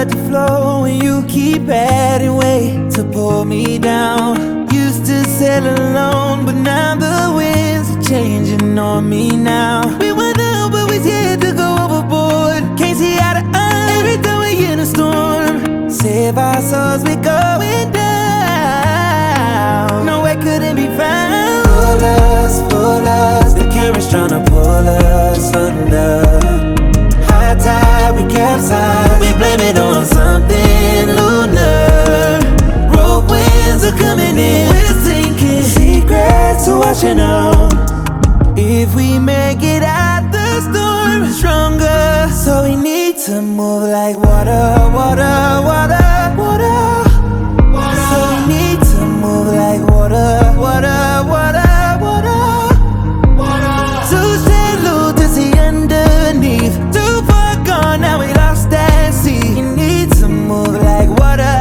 start to flow and you keep adding weight to pull me down. Used to sail alone, but now the winds are changing on me now. We went down, but we scared to go overboard. Can't see eye to eye every time we in a storm. Save our souls, we're going down. Nowhere couldn't be found. Pull us, the current's tryna pull us under. High tide, we capsize, we blame it on something lunar. Road winds are coming in, we're sinking. Secrets are washing out. If we make it out the storm, we're stronger. So we need to move like water, water, water, water. So we need to move like water, water, water. Now we lost at sea. You need to move like water.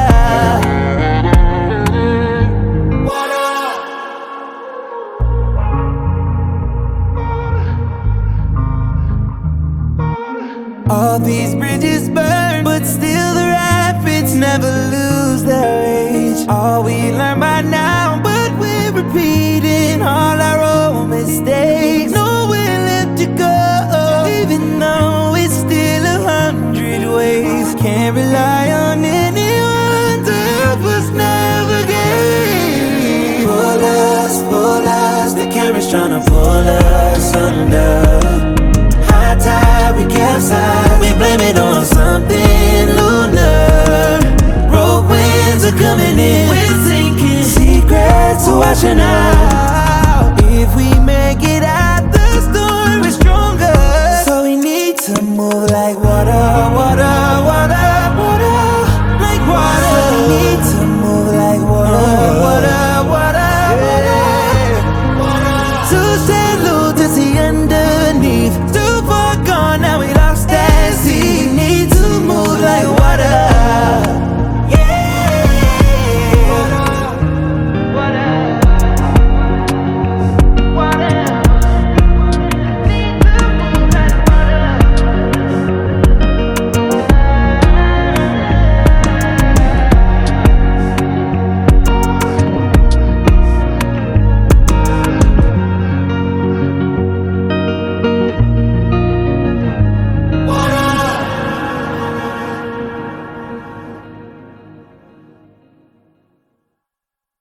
All these bridges burn, but still the rapids never lose their age. All we learn by now, but we're repeating all our old mistakes. Nowhere left to go, even though it's still 100 ways. Can't rely on anyone to help us navigate. Pull us, the current's tryna pull us under. High tide, we capsize, we blame it on something lunar. Road winds are coming in, we're sinking. Secrets are washing out. If we